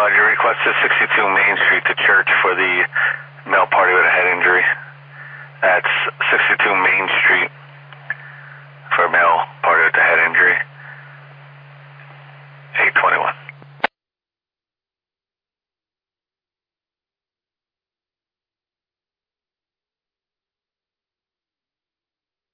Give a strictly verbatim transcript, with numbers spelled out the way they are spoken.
Roger. Requested sixty-two Main Street to church for the male party with a head injury. That's sixty-two Main Street for a male party with a head injury. eight twenty-one.